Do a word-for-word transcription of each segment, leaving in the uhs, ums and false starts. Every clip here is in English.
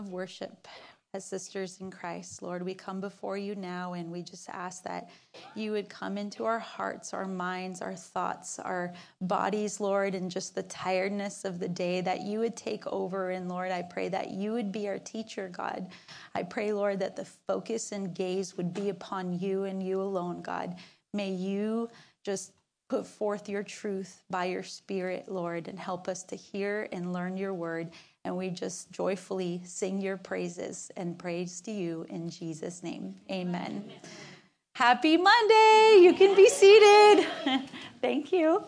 Worship as sisters in Christ. Lord, we come before you now and we just ask that you would come into our hearts, our minds, our thoughts, our bodies, Lord, and just the tiredness of the day, that you would take over. And Lord, I pray that you would be our teacher, God. I pray, Lord, that the focus and gaze would be upon you and you alone, God. May you just put forth your truth by your Spirit, Lord, and help us to hear and learn your word. And we just joyfully sing your praises and praise to you in Jesus' name. Amen. Amen. Happy Monday. You can be seated. Thank you.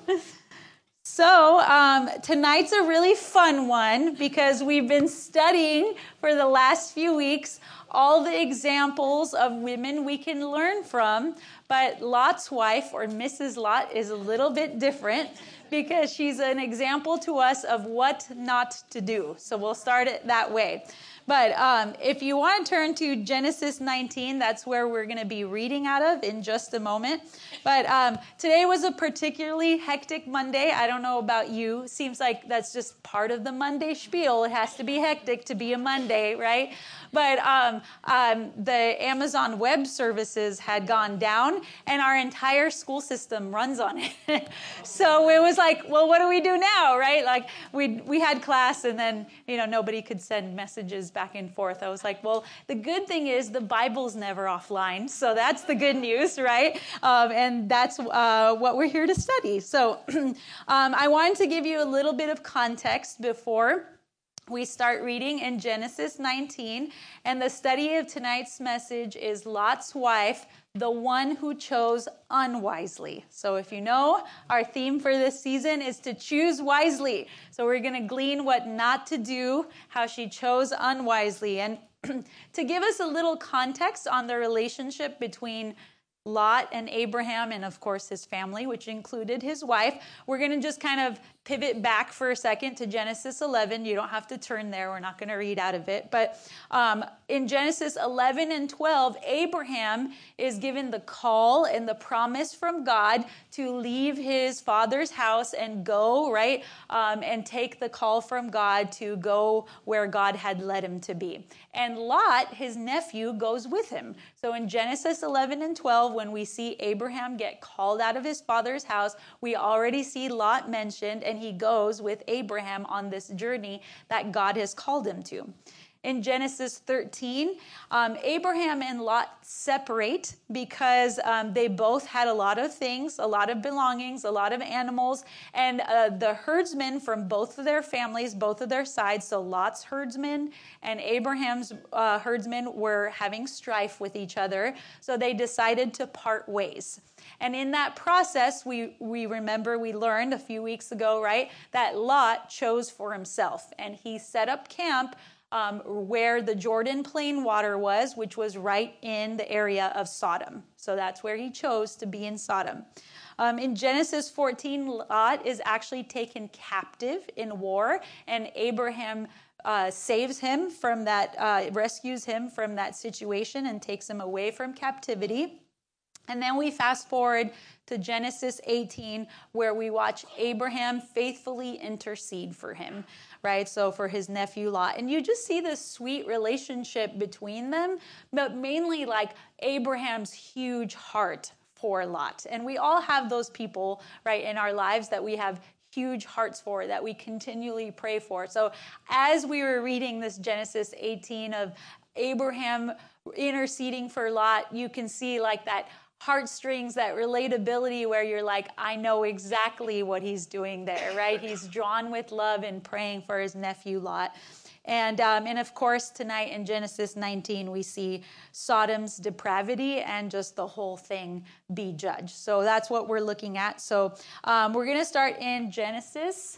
So um, tonight's a really fun one because we've been studying for the last few weeks all the examples of women we can learn from. But Lot's wife, or Missus Lot, is a little bit different because she's an example to us of what not to do. So we'll start it that way. But um, if you want to turn to Genesis nineteen, that's where we're going to be reading out of in just a moment. But um, today was a particularly hectic Monday. I don't know about you. Seems like that's just part of the Monday spiel. It has to be hectic to be a Monday, right? But um, um, the Amazon Web Services had gone down, and our entire school system runs on it. So it was like, well, what do we do now, right? Like we we had class, and then you know nobody could send messages back and forth. I was like, well, the good thing is the Bible's never offline, so that's the good news, right? Um, and that's uh, what we're here to study. So um, I wanted to give you a little bit of context before we start reading in Genesis nineteen, and the study of tonight's message is Lot's wife, the one who chose unwisely. So if you know, our theme for this season is to choose wisely. So we're going to glean what not to do, how she chose unwisely. And to give us a little context on the relationship between Lot and Abraham and, of course, his family, which included his wife, we're going to just kind of pivot back for a second to Genesis eleven. You don't have to turn there. We're not going to read out of it. But um, in Genesis eleven and twelve, Abraham is given the call and the promise from God to leave his father's house and go, right, um, and take the call from God to go where God had led him to be. And Lot, his nephew, goes with him. So in Genesis eleven and twelve, when we see Abraham get called out of his father's house, we already see Lot mentioned, and he goes with Abraham on this journey that God has called him to. In Genesis thirteen, um, Abraham and Lot separate because um, they both had a lot of things, a lot of belongings, a lot of animals, and uh, the herdsmen from both of their families, both of their sides, so Lot's herdsmen and Abraham's uh, herdsmen were having strife with each other, so they decided to part ways. And in that process, we, we remember we learned a few weeks ago, right, that Lot chose for himself, and he set up camp Um, where the Jordan Plain water was, which was right in the area of Sodom. So that's where he chose to be, in Sodom. Um, in Genesis fourteen, Lot is actually taken captive in war, and Abraham uh, saves him from that, uh, rescues him from that situation and takes him away from captivity. And then we fast forward to Genesis eighteen, where we watch Abraham faithfully intercede for him, right? So for his nephew Lot. And you just see this sweet relationship between them, but mainly like Abraham's huge heart for Lot. And we all have those people, right, in our lives that we have huge hearts for, that we continually pray for. So as we were reading this Genesis eighteen of Abraham interceding for Lot, you can see like that heartstrings, that relatability where you're like, I know exactly what he's doing there, right? He's drawn with love and praying for his nephew Lot. And, um, and of course, tonight in Genesis nineteen, we see Sodom's depravity and just the whole thing be judged. So that's what we're looking at. So um, we're going to start in Genesis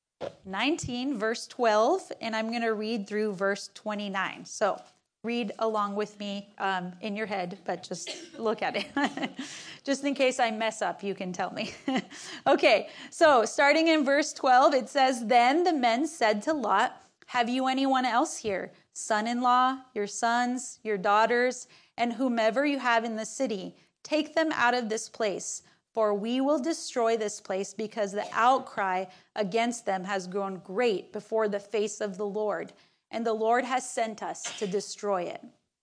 nineteen, verse twelve, and I'm going to read through verse twenty-nine. So read along with me um, in your head, but just look at it. Just in case I mess up, you can tell me. Okay, so starting in verse twelve, it says, Then the men said to Lot, Have you anyone else here, son-in-law, your sons, your daughters, and whomever you have in the city? Take them out of this place, for we will destroy this place because the outcry against them has grown great before the face of the Lord. and the Lord has sent us to destroy it.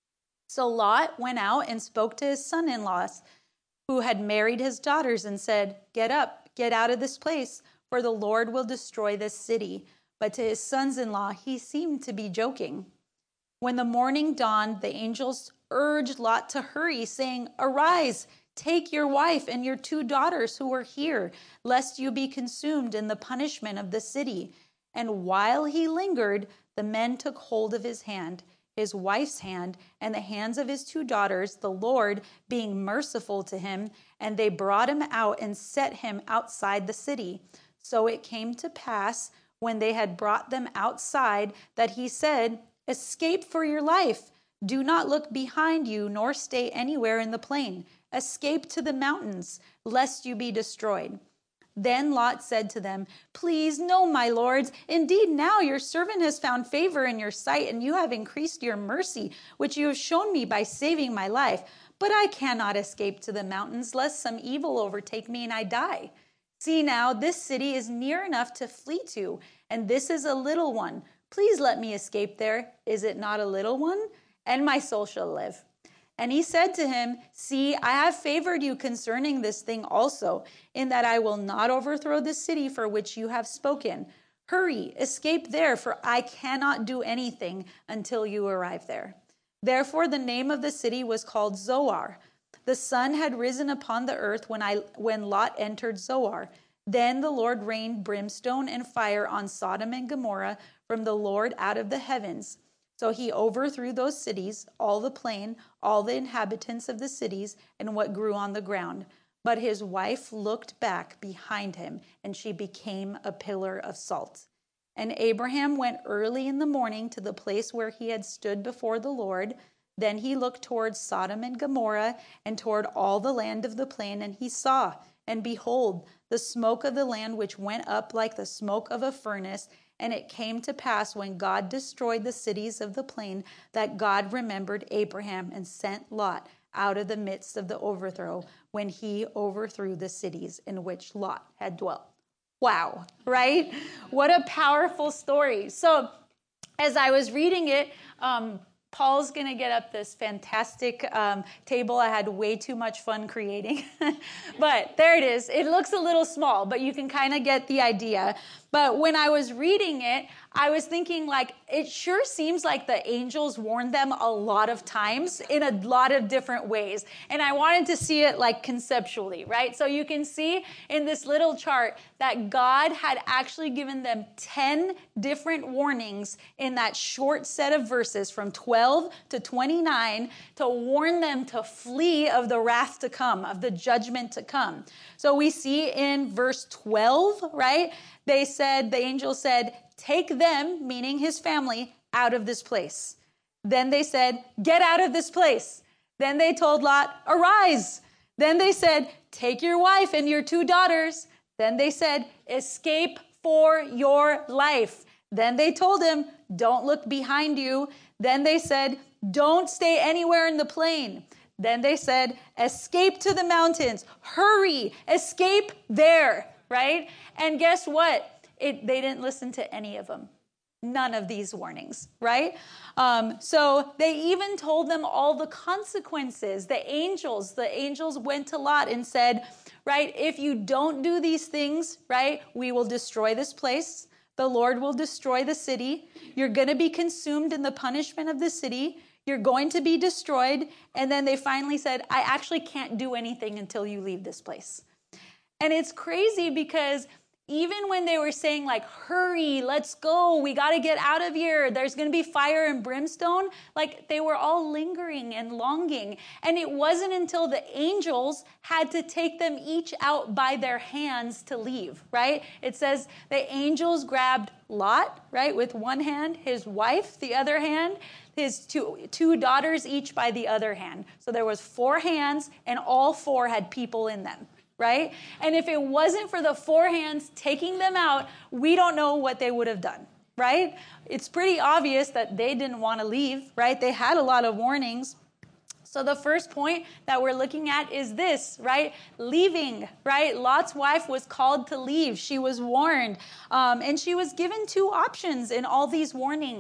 So Lot went out and spoke to his son-in-laws, who had married his daughters, and said, "Get up, get out of this place, for the Lord will destroy this city." But to his sons-in-law, he seemed to be joking. When the morning dawned, the angels urged Lot to hurry, saying, "Arise, take your wife and your two daughters who are here, lest you be consumed in the punishment of the city." And while he lingered, the men took hold of his hand, his wife's hand, and the hands of his two daughters, the Lord being merciful to him, and they brought him out and set him outside the city. So it came to pass, when they had brought them outside, that he said, "Escape for your life. Do not look behind you, nor stay anywhere in the plain. Escape to the mountains, lest you be destroyed." Then Lot said to them, "Please, no, my lords. Indeed, now your servant has found favor in your sight, and you have increased your mercy, which you have shown me by saving my life. But I cannot escape to the mountains, lest some evil overtake me and I die. See now, this city is near enough to flee to, and this is a little one. Please let me escape there. Is it not a little one? And my soul shall live." And he said to him, "See, I have favored you concerning this thing also, in that I will not overthrow the city for which you have spoken. Hurry, escape there, for I cannot do anything until you arrive there." Therefore the name of the city was called Zoar. The sun had risen upon the earth when I when Lot entered Zoar. Then the Lord rained brimstone and fire on Sodom and Gomorrah from the Lord out of the heavens. So he overthrew those cities, all the plain, all the inhabitants of the cities, and what grew on the ground. But his wife looked back behind him, and she became a pillar of salt. And Abraham went early in the morning to the place where he had stood before the Lord. Then he looked toward Sodom and Gomorrah, and toward all the land of the plain, and he saw, and behold, the smoke of the land which went up like the smoke of a furnace. And it came to pass, when God destroyed the cities of the plain, that God remembered Abraham and sent Lot out of the midst of the overthrow, when he overthrew the cities in which Lot had dwelt. Wow, right? What a powerful story. So as I was reading it, um, Paul's going to get up this fantastic um, table I had way too much fun creating. But there it is. It looks a little small, but you can kind of get the idea. But when I was reading it, I was thinking, like, it sure seems like the angels warned them a lot of times in a lot of different ways. And I wanted to see it, like, conceptually, right? So you can see in this little chart that God had actually given them ten different warnings in that short set of verses from twelve to twenty-nine to warn them to flee of the wrath to come, of the judgment to come. So we see in verse twelve, right? They said, the angel said, "Take them," meaning his family, "out of this place." Then they said, "Get out of this place." Then they told Lot, "Arise." Then they said, "Take your wife and your two daughters." Then they said, "Escape for your life." Then they told him, "Don't look behind you." Then they said, "Don't stay anywhere in the plain." Then they said, "Escape to the mountains. Hurry, escape there." Right? And guess what? It, they didn't listen to any of them. None of these warnings, right? Um, so they even told them all the consequences. The angels, the angels went to Lot and said, right, if you don't do these things, right, we will destroy this place. The Lord will destroy the city. You're going to be consumed in the punishment of the city. You're going to be destroyed. And then they finally said, I actually can't do anything until you leave this place. And it's crazy because even when they were saying, like, hurry, let's go, we got to get out of here, there's going to be fire and brimstone, like, they were all lingering and longing. And it wasn't until the angels had to take them each out by their hands to leave, right? It says the angels grabbed Lot, right, with one hand, his wife, the other hand, his two, two daughters each by the other hand. So there was four hands, and all four had people in them. Right? And if it wasn't for the four hands taking them out, we don't know what they would have done, right? It's pretty obvious that they didn't want to leave, right? They had a lot of warnings. So the first point that we're looking at is this, right? Leaving, right? Lot's wife was called to leave. She was warned. Um, and she was given two options in all these warnings.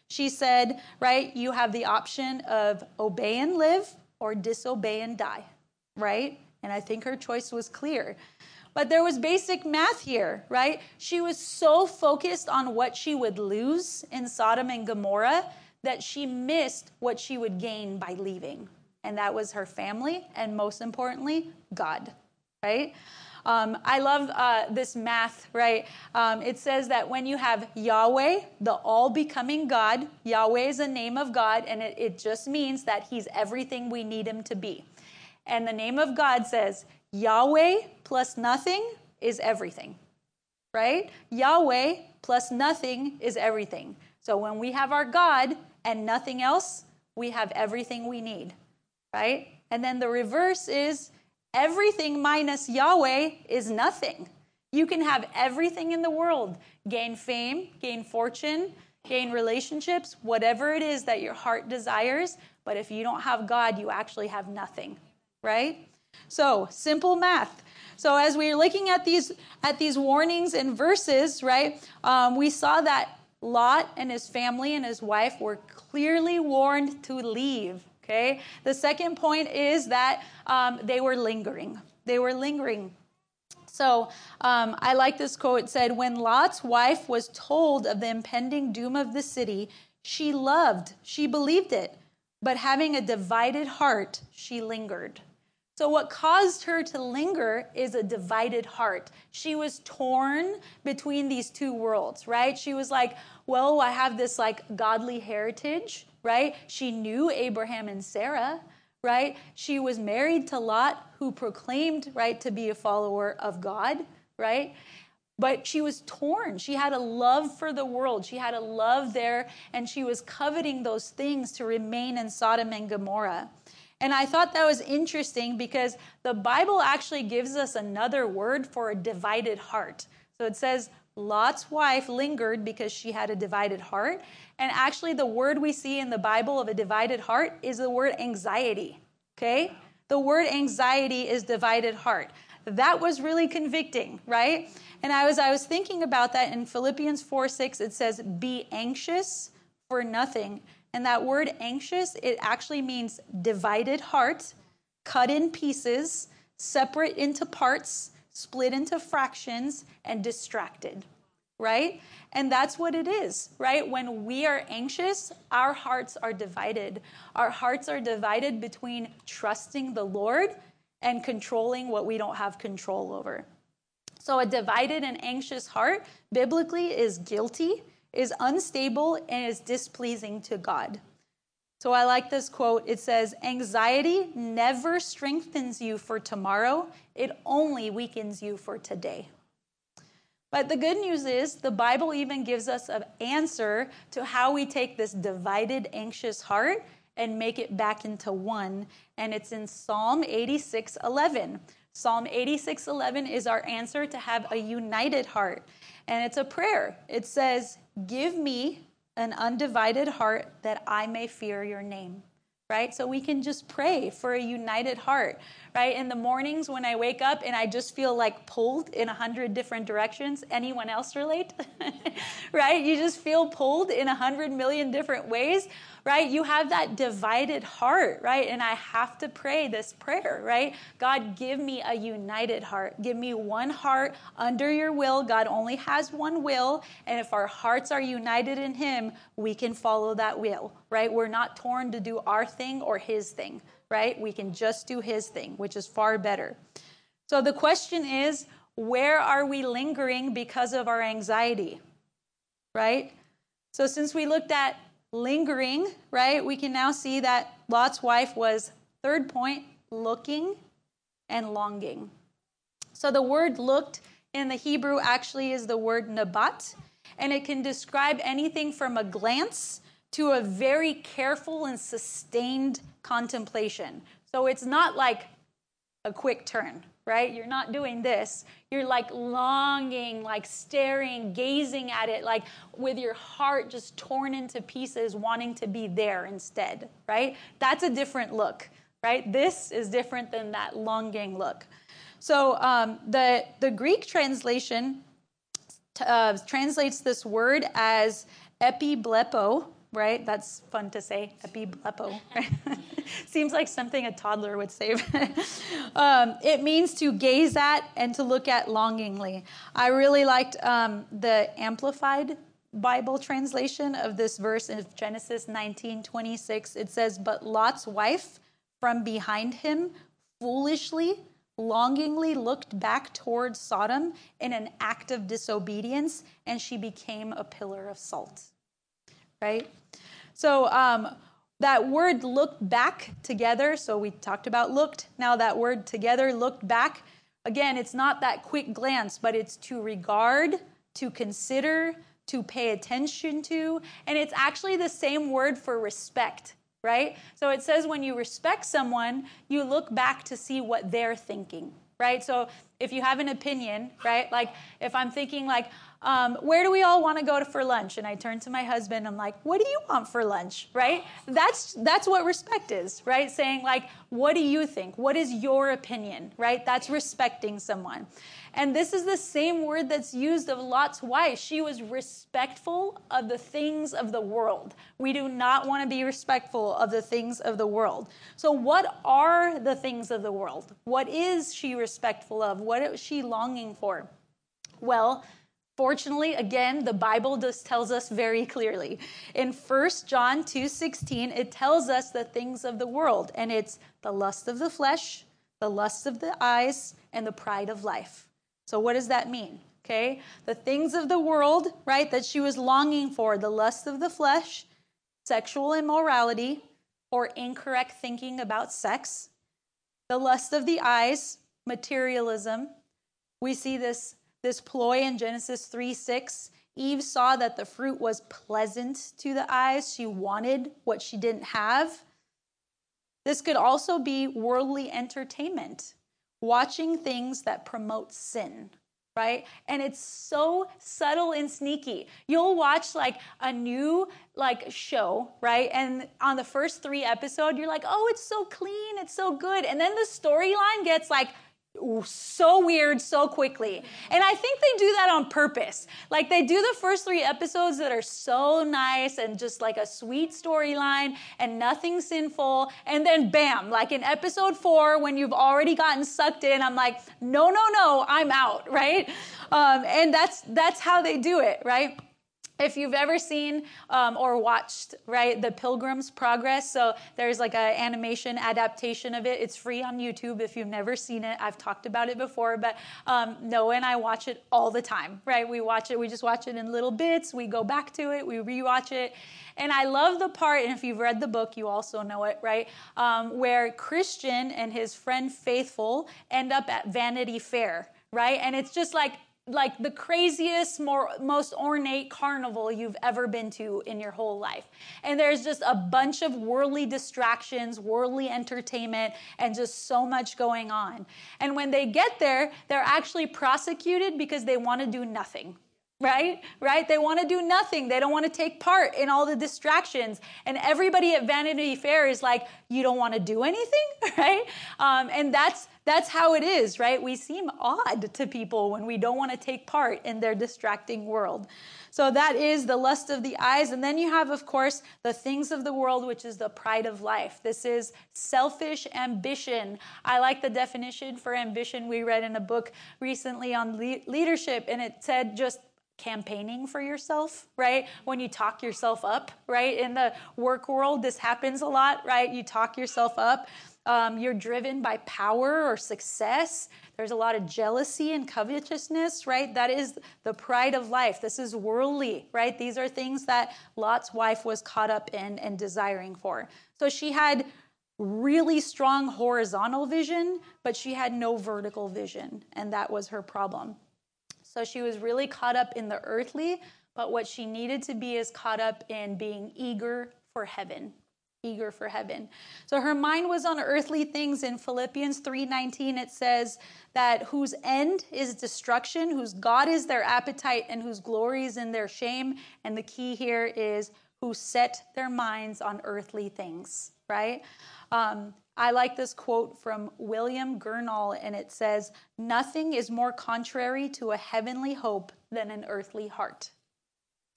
She said, right, you have the option of obey and live or disobey and die, right? And I think her choice was clear. But there was basic math here, right? She was so focused on what she would lose in Sodom and Gomorrah that she missed what she would gain by leaving. And that was her family, and most importantly, God, right? Um, I love uh, this math, right? Um, it says that when you have Yahweh, the all-becoming God, Yahweh is a name of God, and it, it just means that he's everything we need him to be. And the name of God says, Yahweh plus nothing is everything, right? Yahweh plus nothing is everything. So when we have our God and nothing else, we have everything we need, right? And then the reverse is everything minus Yahweh is nothing. You can have everything in the world, gain fame, gain fortune, gain relationships, whatever it is that your heart desires. But if you don't have God, you actually have nothing, right? So simple math. So as we are looking at these at these warnings and verses, right, um, we saw that Lot and his family and his wife were clearly warned to leave. Okay. The second point is that um, they were lingering. They were lingering. So um, I like this quote. It said, when Lot's wife was told of the impending doom of the city, she loved, she believed it, but having a divided heart, she lingered. So what caused her to linger is a divided heart. She was torn between these two worlds, right? She was like, well, I have this like godly heritage, right? She knew Abraham and Sarah, right? She was married to Lot, who proclaimed, right, to be a follower of God, right? But she was torn. She had a love for the world. She had a love there, and she was coveting those things to remain in Sodom and Gomorrah. And I thought that was interesting because the Bible actually gives us another word for a divided heart. So it says Lot's wife lingered because she had a divided heart. And actually the word we see in the Bible of a divided heart is the word anxiety, okay? The word anxiety is divided heart. That was really convicting, right? And I was I was thinking about that in Philippians four six, it says, be anxious for nothing. And that word anxious, it actually means divided heart, cut in pieces, separate into parts, split into fractions, and distracted, right? And that's what it is, right? When we are anxious, our hearts are divided. Our hearts are divided between trusting the Lord and controlling what we don't have control over. So a divided and anxious heart, biblically, is guilty, is unstable, and is displeasing to God. So I like this quote. It says, anxiety never strengthens you for tomorrow. It only weakens you for today. But the good news is the Bible even gives us an answer to how we take this divided, anxious heart and make it back into one. And it's in Psalm eighty-six eleven. Psalm eighty-six eleven is our answer to have a united heart. And it's a prayer. It says, give me an undivided heart that I may fear your name, right? So we can just pray for a united heart, right? In the mornings when I wake up and I just feel like pulled in a hundred different directions. Anyone else relate? Right? You just feel pulled in a hundred million different ways, right? You have that divided heart, right? And I have to pray this prayer, right? God, give me a united heart. Give me one heart under your will. God only has one will. And if our hearts are united in him, we can follow that will, right? We're not torn to do our thing or his thing, right? We can just do his thing, which is far better. So the question is, where are we lingering because of our anxiety, right? So since we looked at lingering, right, we can now see that Lot's wife was, third point, looking and longing. So the word looked in the Hebrew actually is the word nabat, and it can describe anything from a glance to a very careful and sustained contemplation. So it's not like a quick turn, right? You're not doing this. You're like longing, like staring, gazing at it, like with your heart just torn into pieces, wanting to be there instead, right? That's a different look, right? This is different than that longing look. So um, the, the Greek translation uh, translates this word as epiblepo, right? That's fun to say, epiblepo. Right? Seems like something a toddler would say. um, it means to gaze at and to look at longingly. I really liked um, the Amplified Bible translation of this verse in Genesis nineteen twenty-six. It says, "But Lot's wife from behind him foolishly, longingly looked back towards Sodom in an act of disobedience, and she became a pillar of salt." Right? So um, that word "look back" together, so we talked about looked, now that word together, looked back, again, it's not that quick glance, but it's to regard, to consider, to pay attention to, and it's actually the same word for respect. Right? So it says when you respect someone, you look back to see what they're thinking, right? So if you have an opinion, right? Like if I'm thinking like, um, where do we all want to go to for lunch? And I turn to my husband, I'm like, what do you want for lunch, right? That's that's what respect is, right? Saying like, what do you think? What is your opinion, right? That's respecting someone. And this is the same word that's used of Lot's wife. She was respectful of the things of the world. We do not want to be respectful of the things of the world. So what are the things of the world? What is she respectful of? What is she longing for? Well, fortunately, again, the Bible just tells us very clearly. In First John two sixteen, it tells us the things of the world. And it's the lust of the flesh, the lust of the eyes, and the pride of life. So what does that mean? Okay, the things of the world, right, that she was longing for, the lust of the flesh, sexual immorality, or incorrect thinking about sex, the lust of the eyes, materialism. We see this, this ploy in Genesis three six. Eve saw that the fruit was pleasant to the eyes. She wanted what she didn't have. This could also be worldly entertainment. Watching things that promote sin, right? And it's so subtle and sneaky. You'll watch like a new like show, right? And on the first three episodes, you're like, oh, it's so clean, it's so good. And then the storyline gets like so weird so quickly. And I think they do that on purpose. Like they do the first three episodes that are so nice and just like a sweet storyline and nothing sinful. And then bam, like in episode four, when you've already gotten sucked in, I'm like, no, no, no, I'm out, right? Um, and that's that's how they do it, right? If you've ever seen um, or watched, right, The Pilgrim's Progress, so there's like an animation adaptation of it. It's free on YouTube if you've never seen it. I've talked about it before, but um, Noah and I watch it all the time, right? We watch it, we just watch it in little bits. We go back to it, we rewatch it. And I love the part, and if you've read the book, you also know it, right, um, where Christian and his friend Faithful end up at Vanity Fair, right? And it's just like, like the craziest, more, most ornate carnival you've ever been to in your whole life. And there's just a bunch of worldly distractions, worldly entertainment, and just so much going on. And when they get there, they're actually prosecuted because they want to do nothing. Right? Right? They want to do nothing. They don't want to take part in all the distractions. And everybody at Vanity Fair is like, you don't want to do anything? Right? Um, and that's that's how it is, right? We seem odd to people when we don't want to take part in their distracting world. So that is the lust of the eyes. And then you have, of course, the things of the world, which is the pride of life. This is selfish ambition. I like the definition for ambition we read in a book recently on le- leadership, and it said just campaigning for yourself, right? When you talk yourself up, right? In the work world, this happens a lot, right? You talk yourself up. Um, you're driven by power or success. There's a lot of jealousy and covetousness, right? That is the pride of life. This is worldly, right? These are things that Lot's wife was caught up in and desiring for. So she had really strong horizontal vision, but she had no vertical vision, and that was her problem. So she was really caught up in the earthly, but what she needed to be is caught up in being eager for heaven. Eager for heaven. So her mind was on earthly things. In Philippians three nineteen, it says that whose end is destruction, whose God is their appetite, and whose glory is in their shame. And the key here is who set their minds on earthly things, right? Um, I like this quote from William Gurnall, and it says, "Nothing is more contrary to a heavenly hope than an earthly heart."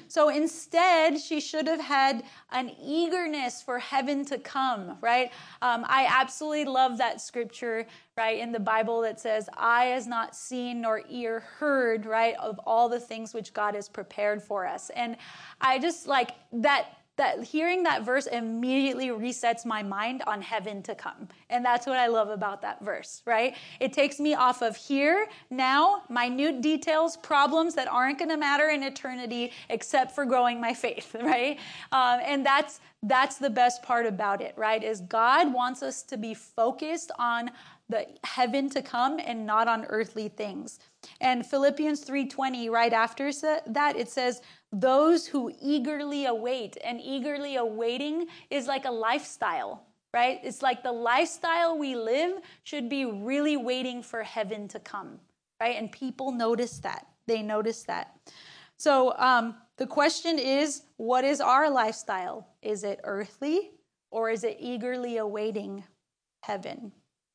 So instead, she should have had an eagerness for heaven to come, right? Um, I absolutely love that scripture, right, in the Bible that says, eye has not seen nor ear heard, right, of all the things which God has prepared for us. And I just like that. That hearing that verse immediately resets my mind on heaven to come. And that's what I love about that verse, right? It takes me off of here, now, minute details, problems that aren't going to matter in eternity except for growing my faith, right? Um, and that's that's the best part about it, right? Is God wants us to be focused on the heaven to come and not on earthly things. And Philippians three twenty, right after that, it says, those who eagerly await, and eagerly awaiting is like a lifestyle, right? It's like the lifestyle we live should be really waiting for heaven to come, right? And people notice that. They notice that. So um, the question is, what is our lifestyle? Is it earthly or is it eagerly awaiting heaven?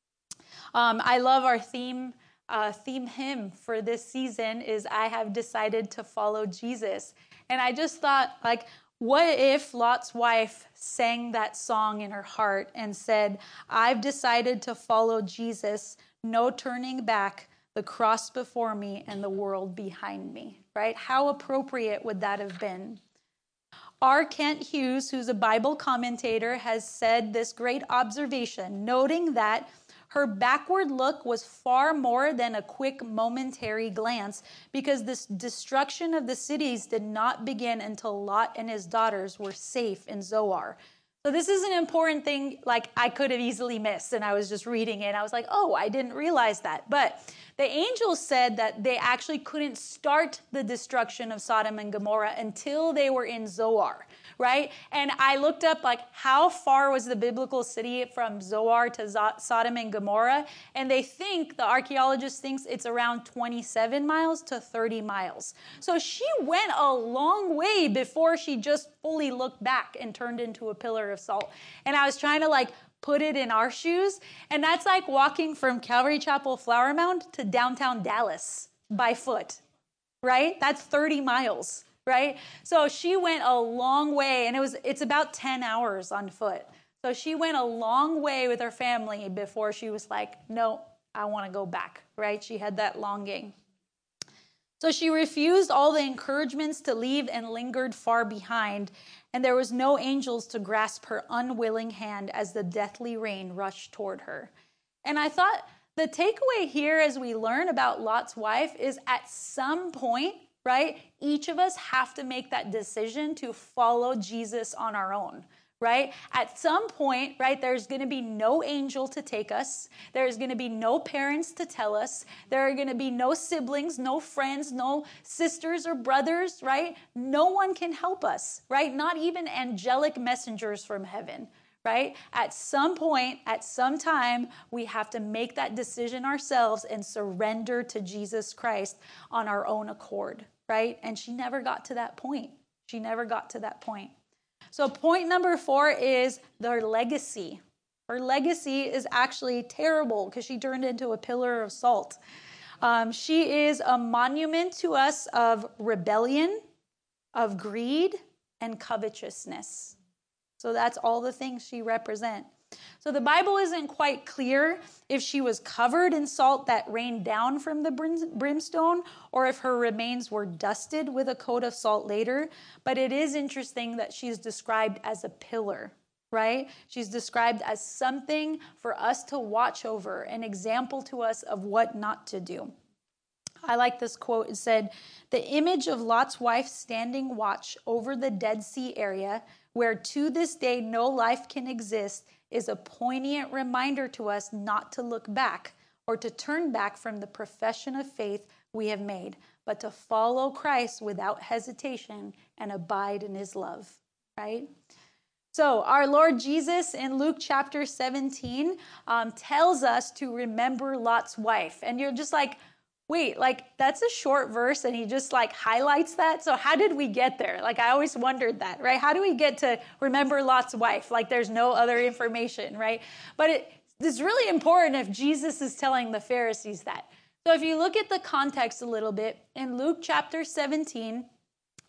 Um, I love our theme Uh, theme hymn for this season is I have decided to follow Jesus. And I just thought, like, what if Lot's wife sang that song in her heart and said, I've decided to follow Jesus, no turning back, the cross before me and the world behind me, right? How appropriate would that have been? R. Kent Hughes, who's a Bible commentator, has said this great observation, noting that her backward look was far more than a quick momentary glance, because this destruction of the cities did not begin until Lot and his daughters were safe in Zoar. So this is an important thing, like I could have easily missed, and I was just reading it. I was like, oh, I didn't realize that. But the angels said that they actually couldn't start the destruction of Sodom and Gomorrah until they were in Zoar, right? And I looked up, like, how far was the biblical city from Zoar to Z- Sodom and Gomorrah? And they think, the archaeologist thinks it's around twenty-seven miles to thirty miles. So she went a long way before she just fully looked back and turned into a pillar of salt. And I was trying to, like, put it in our shoes. And that's like walking from Calvary Chapel Flower Mound to downtown Dallas by foot, right? That's thirty miles, right? So she went a long way, and it was it's about ten hours on foot. So she went a long way with her family before she was like, no, I want to go back, right? She had that longing. So she refused all the encouragements to leave and lingered far behind, and there was no angels to grasp her unwilling hand as the deathly rain rushed toward her. And I thought the takeaway here as we learn about Lot's wife is, at some point, right, each of us have to make that decision to follow Jesus on our own. Right? At some point, right, there's going to be no angel to take us. There's going to be no parents to tell us. There are going to be no siblings, no friends, no sisters or brothers, right? No one can help us, right? Not even angelic messengers from heaven, right? At some point, at some time, we have to make that decision ourselves and surrender to Jesus Christ on our own accord, right? And she never got to that point. She never got to that point. So point number four is their legacy. Her legacy is actually terrible because she turned into a pillar of salt. Um, she is a monument to us of rebellion, of greed, and covetousness. So that's all the things she represents. So the Bible isn't quite clear if she was covered in salt that rained down from the brimstone, or if her remains were dusted with a coat of salt later. But it is interesting that she's described as a pillar, right? She's described as something for us to watch over, an example to us of what not to do. I like this quote. It said, "The image of Lot's wife standing watch over the Dead Sea area, where to this day no life can exist, is a poignant reminder to us not to look back or to turn back from the profession of faith we have made, but to follow Christ without hesitation and abide in his love," right? So our Lord Jesus in Luke chapter seventeen um, tells us to remember Lot's wife. And you're just like, wait, like that's a short verse and he just like highlights that. So how did we get there? Like I always wondered that, right? How do we get to remember Lot's wife? Like there's no other information, right? But it, it's really important if Jesus is telling the Pharisees that. So if you look at the context a little bit, in Luke chapter seventeen,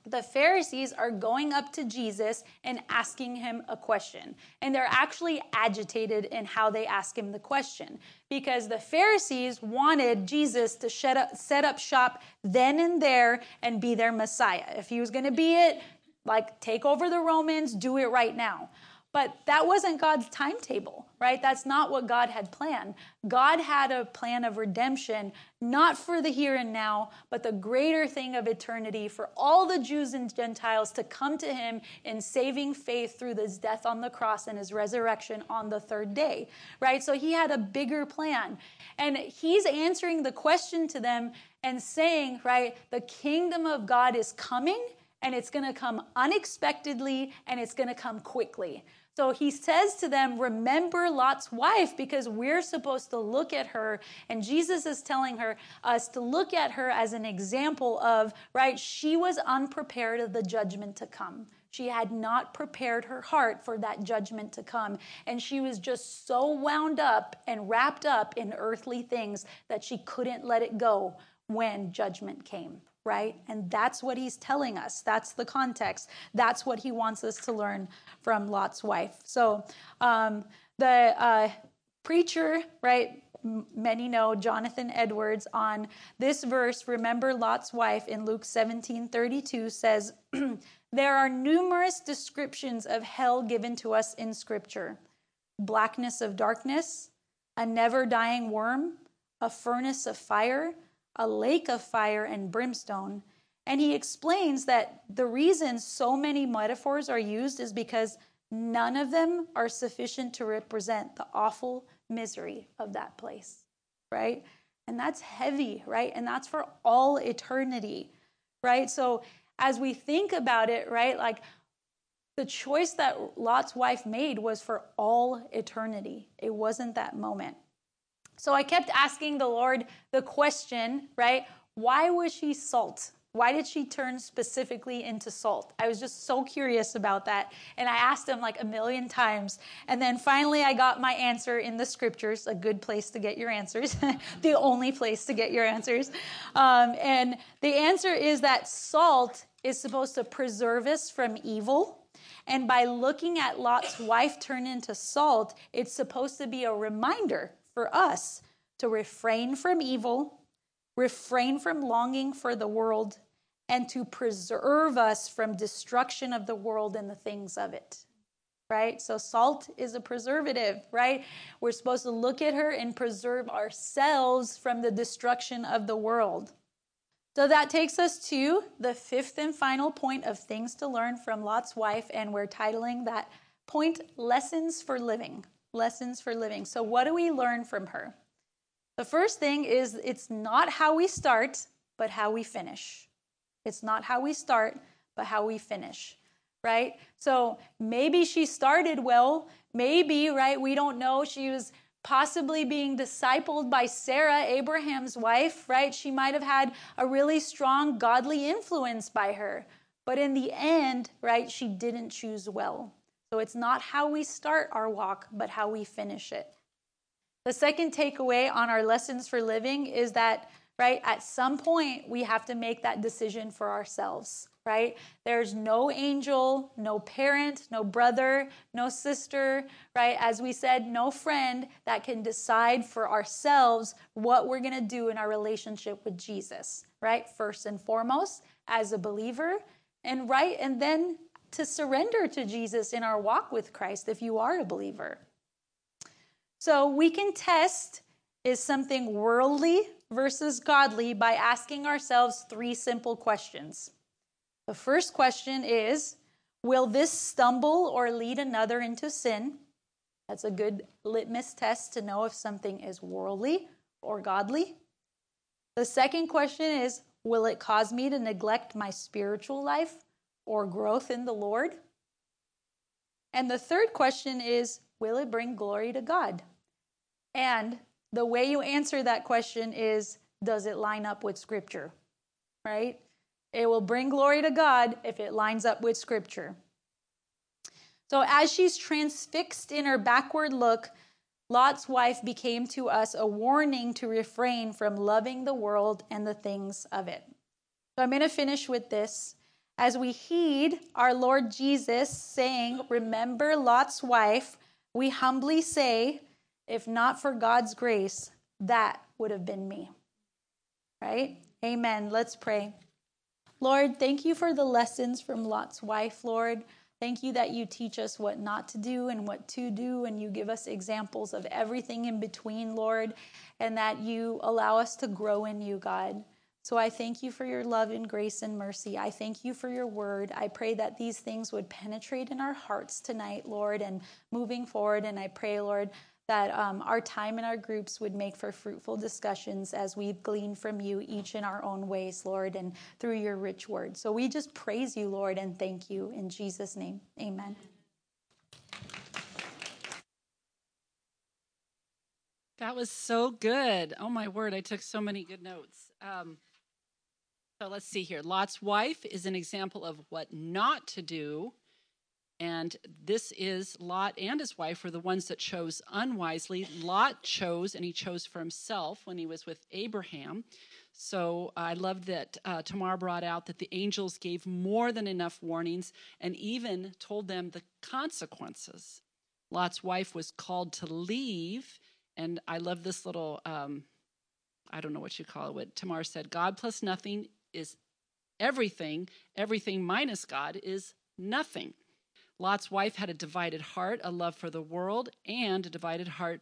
the Pharisees are going up to Jesus and asking him a question. And they're actually agitated in how they ask him the question, because the Pharisees wanted Jesus to set up, set up shop then and there and be their Messiah. If he was going to be it, like take over the Romans, do it right now. But that wasn't God's timetable, right? That's not what God had planned. God had a plan of redemption, not for the here and now, but the greater thing of eternity, for all the Jews and Gentiles to come to him in saving faith through his death on the cross and his resurrection on the third day, right? So he had a bigger plan. And he's answering the question to them and saying, right, the kingdom of God is coming, and it's going to come unexpectedly, and it's going to come quickly. So he says to them, remember Lot's wife, because we're supposed to look at her, and Jesus is telling her us to look at her as an example of, right, she was unprepared of the judgment to come. She had not prepared her heart for that judgment to come, and she was just so wound up and wrapped up in earthly things that she couldn't let it go when judgment came. Right? And that's what he's telling us. That's the context. That's what he wants us to learn from Lot's wife. So um, the uh, preacher, right, m- many know, Jonathan Edwards, on this verse, remember Lot's wife, in Luke seventeen thirty-two says, there are numerous descriptions of hell given to us in Scripture. Blackness of darkness, a never-dying worm, a furnace of fire, a lake of fire and brimstone. And he explains that the reason so many metaphors are used is because none of them are sufficient to represent the awful misery of that place, right? And that's heavy, right? And that's for all eternity, right? So as we think about it, right, like the choice that Lot's wife made was for all eternity. It wasn't that moment. So I kept asking the Lord the question, right? Why was she salt? Why did she turn specifically into salt? I was just so curious about that. And I asked him like a million times. And then finally I got my answer in the scriptures, a good place to get your answers, the only place to get your answers. Um, and the answer is that salt is supposed to preserve us from evil. And by looking at Lot's wife turn into salt, it's supposed to be a reminder for us to refrain from evil, refrain from longing for the world, and to preserve us from destruction of the world and the things of it, right? So salt is a preservative, right? We're supposed to look at her and preserve ourselves from the destruction of the world. So that takes us to the fifth and final point of things to learn from Lot's wife, and we're titling that point, Lessons for Living. Lessons for living. So what do we learn from her? The first thing is it's not how we start, but how we finish. It's not how we start, but how we finish, right? So maybe she started well. Maybe, right, we don't know. She was possibly being discipled by Sarah, Abraham's wife, right? She might have had a really strong godly influence by her. But in the end, right, she didn't choose well. So it's not how we start our walk, but how we finish it. The second takeaway on our lessons for living is that, right, at some point we have to make that decision for ourselves, right? There's no angel, no parent, no brother, no sister, right? As we said, no friend that can decide for ourselves what we're going to do in our relationship with Jesus, right? First and foremost, as a believer, and right, and then to surrender to Jesus in our walk with Christ if you are a believer. So we can test, is something worldly versus godly, by asking ourselves three simple questions. The first question is, will this stumble or lead another into sin? That's a good litmus test to know if something is worldly or godly. The second question is, will it cause me to neglect my spiritual life or growth in the Lord? And the third question is, will it bring glory to God? And the way you answer that question is, does it line up with Scripture? Right? It will bring glory to God if it lines up with Scripture. So as she's transfixed in her backward look, Lot's wife became to us a warning to refrain from loving the world and the things of it. So I'm going to finish with this. As we heed our Lord Jesus saying, remember Lot's wife, we humbly say, if not for God's grace, that would have been me. Right? Amen. Let's pray. Lord, thank you for the lessons from Lot's wife, Lord. Thank you that you teach us what not to do and what to do, and you give us examples of everything in between, Lord, and that you allow us to grow in you, God. So I thank you for your love and grace and mercy. I thank you for your word. I pray that these things would penetrate in our hearts tonight, Lord, and moving forward. And I pray, Lord, that um, our time in our groups would make for fruitful discussions as we glean from you each in our own ways, Lord, and through your rich word. So we just praise you, Lord, and thank you in Jesus' name. Amen. That was so good. Oh, my word. I took so many good notes. Um, so let's see here. Lot's wife is an example of what not to do. And this is Lot and his wife were the ones that chose unwisely. Lot chose, and he chose for himself when he was with Abraham. So I love that uh, Tamar brought out that the angels gave more than enough warnings and even told them the consequences. Lot's wife was called to leave. And I love this little, um, I don't know what you call it, what Tamar said, God plus nothing is everything. Everything minus God is nothing. Lot's wife had a divided heart, a love for the world, and a divided heart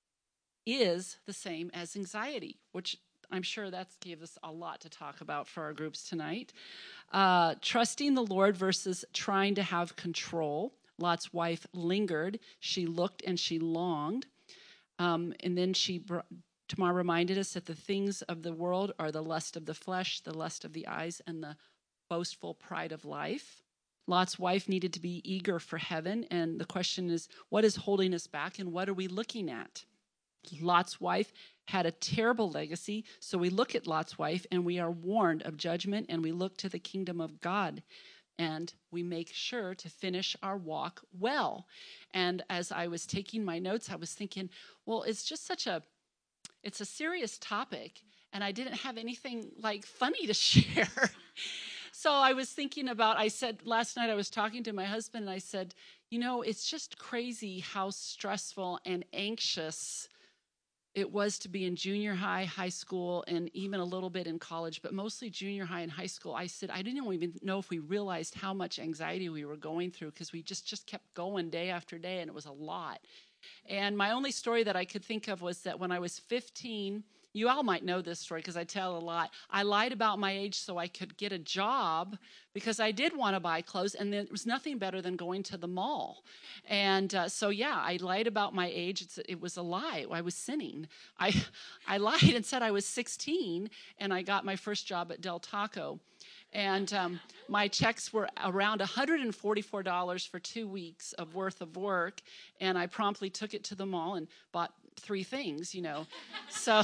is the same as anxiety, which I'm sure that gave us a lot to talk about for our groups tonight. Uh, trusting the Lord versus trying to have control. Lot's wife lingered. She looked and she longed. Um, and then she, Tamar reminded us that the things of the world are the lust of the flesh, the lust of the eyes, and the boastful pride of life. Lot's wife needed to be eager for heaven, and the question is, what is holding us back, and what are we looking at? Lot's wife had a terrible legacy, so we look at Lot's wife, and we are warned of judgment, and we look to the kingdom of God, and we make sure to finish our walk well. And as I was taking my notes, I was thinking, well, it's just such a, it's a serious topic, and I didn't have anything, like, funny to share. So I was thinking about, I said, last night I was talking to my husband, and I said, you know, it's just crazy how stressful and anxious it was to be in junior high, high school, and even a little bit in college, but mostly junior high and high school. I said, I didn't even know if we realized how much anxiety we were going through because we just, just kept going day after day, and it was a lot. And my only story that I could think of was that when I was fifteen, you all might know this story because I tell a lot. I lied about my age so I could get a job because I did want to buy clothes, and there was nothing better than going to the mall. And uh, so, yeah, I lied about my age. It's, it was a lie. I was sinning. I, I lied and said I was sixteen, and I got my first job at Del Taco. And um, my checks were around one hundred forty-four dollars for two weeks of worth of work, and I promptly took it to the mall and bought three things, you know. So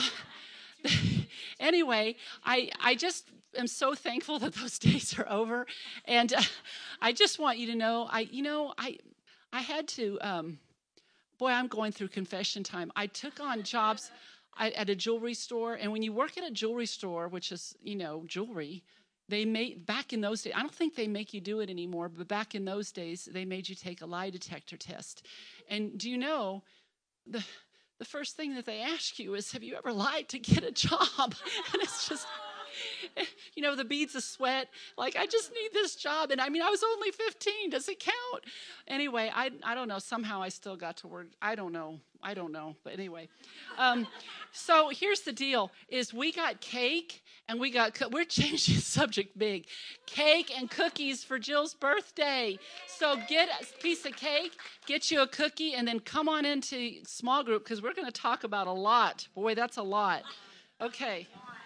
anyway, I, I just am so thankful that those days are over, and uh, I just want you to know, I you know, I I had to, um, boy, I'm going through confession time. I took on jobs at a jewelry store, and when you work at a jewelry store, which is, you know, jewelry, they made, back in those days, I don't think they make you do it anymore, but back in those days, they made you take a lie detector test. And do you know, the the first thing that they ask you is, have you ever lied to get a job? And it's just, you know, the beads of sweat, like, I just need this job. And I mean, I was only fifteen. Does it count? Anyway, I I don't know. Somehow I still got to work. I don't know. I don't know. But anyway. Um, so here's the deal, is we got cake and we got, we're changing the subject big. Cake and cookies for Jill's birthday. So get a piece of cake, get you a cookie, and then come on into small group because we're going to talk about a lot. Boy, that's a lot. Okay.